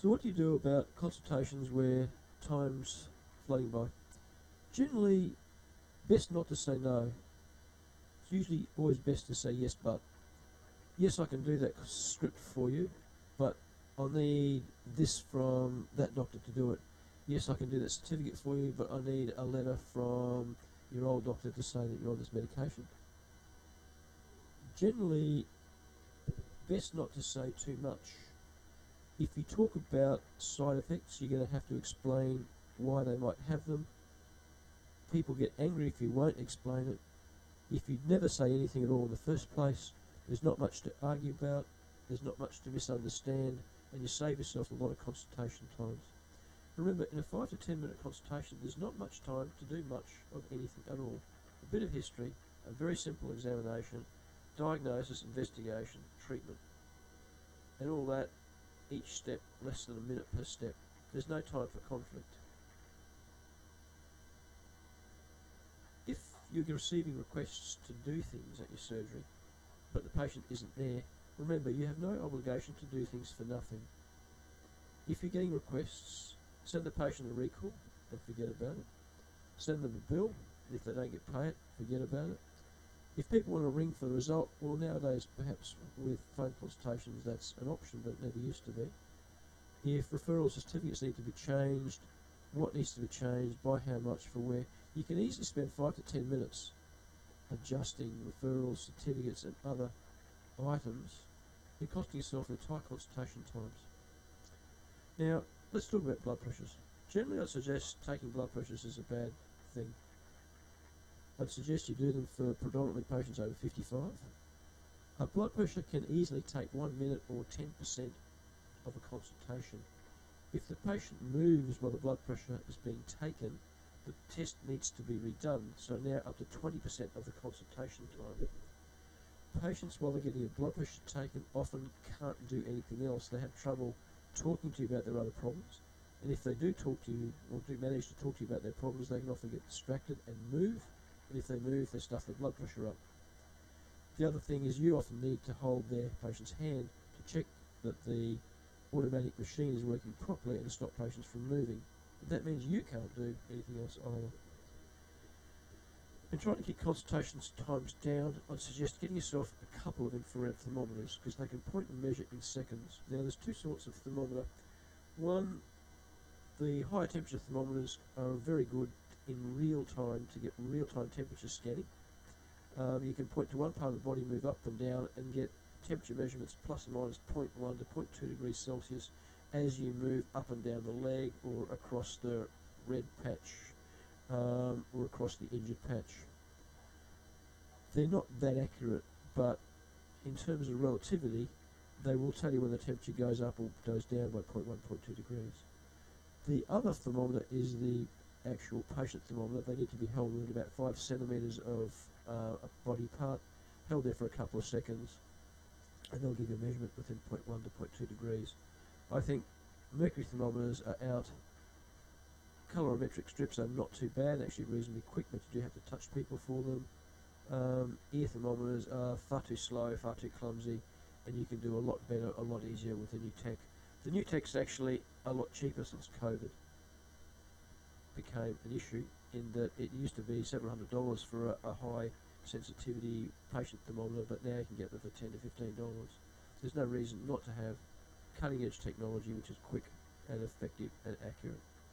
So what do you do about consultations where time's floating by? Generally, best not to say no. It's usually always best to say yes, but. Yes, I can do that script for you, but I'll need this from that doctor to do it. Yes, I can do that certificate for you, but I need a letter from your old doctor to say that you're on this medication. Generally, best not to say too much. If you talk about side effects, you're going to have to explain why they might have them. People get angry if you won't explain it. If you never say anything at all in the first place, there's not much to argue about, there's not much to misunderstand, and you save yourself a lot of consultation times. Remember, in a 5 to 10 minute consultation, there's not much time to do much of anything at all. A bit of history, a very simple examination, diagnosis, investigation, treatment, and all that, each step less than a minute per step. There's no time for conflict. If you're receiving requests to do things at your surgery, but the patient isn't there, remember you have no obligation to do things for nothing. If you're getting requests, send the patient a recall and forget about it. Send them a bill, and if they don't get paid, forget about it. If people want to ring for the result, well, nowadays perhaps with phone consultations that's an option, but it never used to be. If referral certificates need to be changed, what needs to be changed, by how much, for where, you can easily spend 5 to 10 minutes adjusting referrals, certificates and other items. You're costing yourself entire consultation times. Now, let's talk about blood pressures. Generally, I'd suggest taking blood pressures is a bad thing. I'd suggest you do them for predominantly patients over 55. A blood pressure can easily take 1 minute or 10% of a consultation. If the patient moves while the blood pressure is being taken, the test needs to be redone, so now up to 20% of the consultation time. Patients, while they're getting a blood pressure taken, often can't do anything else. They have trouble talking to you about their other problems, and if they do talk to you, or do manage to talk to you about their problems, they can often get distracted and move, and if they move, they stuff their blood pressure up. The other thing is you often need to hold their patient's hand to check that the automatic machine is working properly and to stop patients from moving. That means you can't do anything else either. In trying to keep consultations times down, I'd suggest getting yourself a couple of infrared thermometers because they can point and measure in seconds. Now there's two sorts of thermometer. One, the higher temperature thermometers are very good in real time to get real time temperature scanning. You can point to one part of the body, move up and down and get temperature measurements plus or minus 0.1 to 0.2 degrees Celsius as you move up and down the leg or across the red patch or across the injured patch. They're not that accurate, but in terms of relativity, they will tell you when the temperature goes up or goes down by 0.1, 0.2 degrees. The other thermometer is the actual patient thermometer. They need to be held within about 5 centimetres of a body part, held there for a couple of seconds, and they'll give you a measurement within 0.1 to 0.2 degrees. I think mercury thermometers are out. Colorimetric strips are not too bad, actually reasonably quick, but you do have to touch people for them. Ear thermometers are far too slow, far too clumsy, and you can do a lot better, a lot easier with the new tech. The new tech's actually a lot cheaper since COVID became an issue, in that it used to be several $100 for a high sensitivity patient thermometer, but now you can get them for $10 to $15. There's no reason not to have cutting edge technology which is quick and effective and accurate.